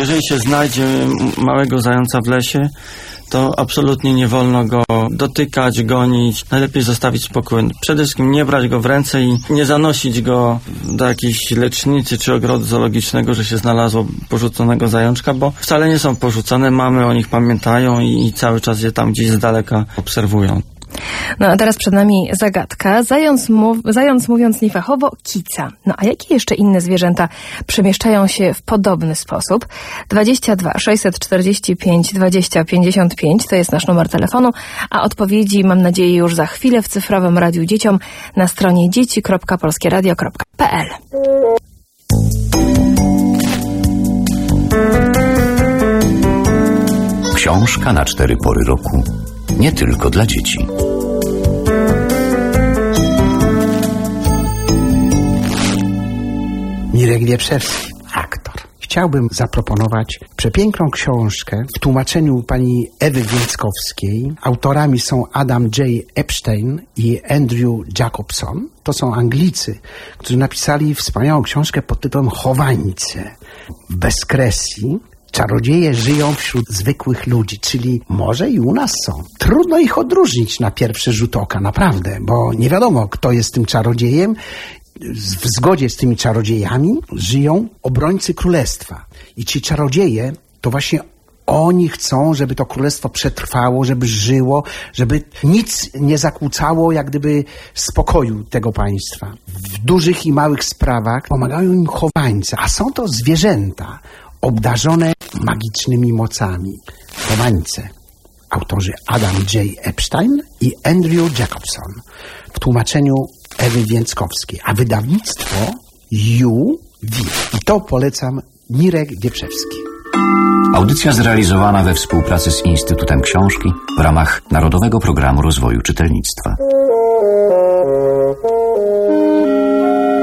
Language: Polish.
Jeżeli się znajdzie małego zająca w lesie, to absolutnie nie wolno go dotykać, gonić. Najlepiej zostawić spokój. Przede wszystkim nie brać go w ręce i nie zanosić go do jakiejś lecznicy czy ogrodu zoologicznego, że się znalazło porzuconego zajączka, bo wcale nie są porzucone. Mamy o nich pamiętają i cały czas je tam gdzieś z daleka obserwują. No a teraz przed nami zagadka. Zając mówiąc niefachowo, kica. No a jakie jeszcze inne zwierzęta przemieszczają się w podobny sposób? 22 645 20 55 to jest nasz numer telefonu, a odpowiedzi mam nadzieję już za chwilę w cyfrowym Radiu Dzieciom na stronie dzieci.polskieradio.pl. Książka na 4 pory roku. Nie tylko dla dzieci. Mirek Wieprzewski, aktor. Chciałbym zaproponować przepiękną książkę w tłumaczeniu pani Ewy Więckowskiej. Autorami są Adam J. Epstein i Andrew Jacobson. To są Anglicy, którzy napisali wspaniałą książkę pod tytułem Chowańce. W bezkresji czarodzieje żyją wśród zwykłych ludzi, czyli może i u nas są. Trudno ich odróżnić na pierwszy rzut oka, naprawdę, bo nie wiadomo, kto jest tym czarodziejem. W zgodzie z tymi czarodziejami żyją obrońcy królestwa. I ci czarodzieje to właśnie oni chcą, żeby to królestwo przetrwało, żeby żyło, żeby nic nie zakłócało jak gdyby spokoju tego państwa. W dużych i małych sprawach pomagają im chowańce, a są to zwierzęta obdarzone magicznymi mocami. Chowańce. Autorzy Adam J. Epstein i Andrew Jacobson. W tłumaczeniu Ewy Więckowskiej. A wydawnictwo UW. I to polecam Mirek Wieprzewski. Audycja zrealizowana we współpracy z Instytutem Książki w ramach Narodowego Programu Rozwoju Czytelnictwa.